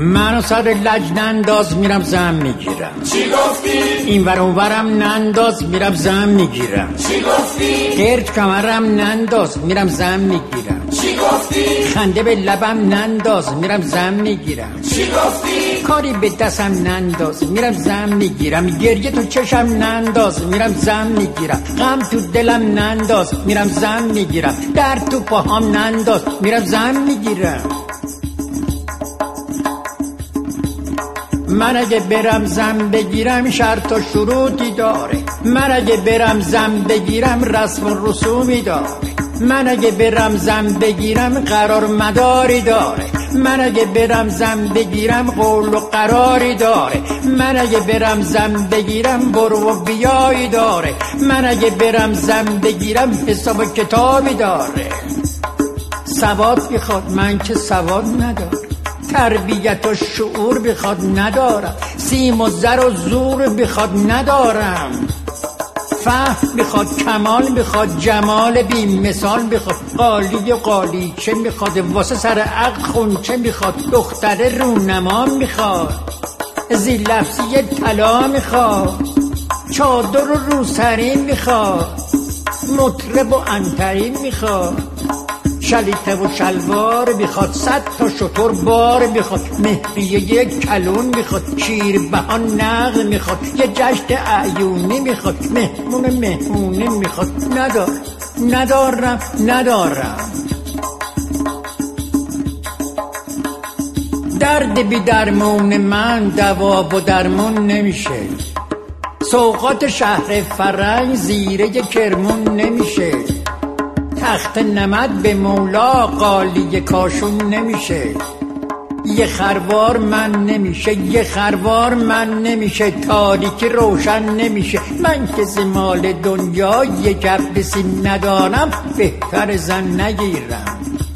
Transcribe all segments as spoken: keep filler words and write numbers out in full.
منو سر لج ننداز میرم زن میگیرم. چی گفتی؟ این ور اون ورم ننداز میرم زن میگیرم. چی گفتی؟ گرد کمرم ننداز میرم زن میگیرم. چی گفتی؟ خنده به لبم ننداز میرم زن میگیرم. چی گفتی؟ کاری به دستم ننداز میرم زن میگیرم. گریه تو چشم ننداز میرم زن میگیرم. غم تو دلم ننداز میرم زن میگیرم. درد تو پاهام ننداز میرم زن میگیرم. من اگه برم زن بگیرم شرط و شروطی داره. من اگه برم زن بگیرم رسم و رسومی داره. من اگه برم زن بگیرم قرار مداری داره. من اگه برم زن بگیرم قول و قراری داره. من اگه برم زن بگیرم برو و بیایی داره. من اگه برم زن بگیرم حساب و کتابی داره. سواد بخواد من که سواد ندارم. تربیت و شعور بخواد ندارم. سیم و زر و زور بخواد ندارم. فهم بخواد کمال بخواد جمال بی مثال بخواد. قالی و قالی چه بخواد واسه سر عقل خون چه بخواد. دختر رونما میخواد زی لفظی طلا میخواد. چادر و روسرین میخواد. مطرب و انترین میخواد. شلیته و شلوار بخواد. صد تا شطور بار بخواد. مهریه یک کلون بخواد. شیر بهان نغ میخواد. یه جشن اعیونی میخواد. مهمون مهمونی میخواد. ندار ندارم ندارم. درد بی درمون من دوا و درمون نمیشه. سوغات شهر فرنگ زیره کرمون نمیشه. تخت نمد به مولا قالی کاشون نمیشه. یه خروار من نمیشه. یه خروار من نمیشه. تاریکی روشن نمیشه. من که زمال دنیا یه جبسی ندارم بهتر زن نگیرم.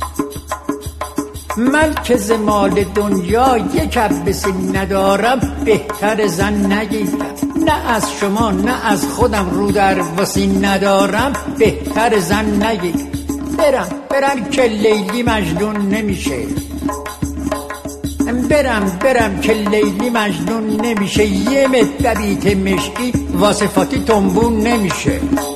من که زمال دنیا یه جبسی ندارم بهتر زن نگیرم. نه از شما نه از خودم رو در واسی ندارم بهتر زن نگیرم. برم برم که لیلی مجنون نمیشه. برم برم که لیلی مجنون نمیشه. یه مدبیت مشکی واسه فاتی تنبون نمیشه.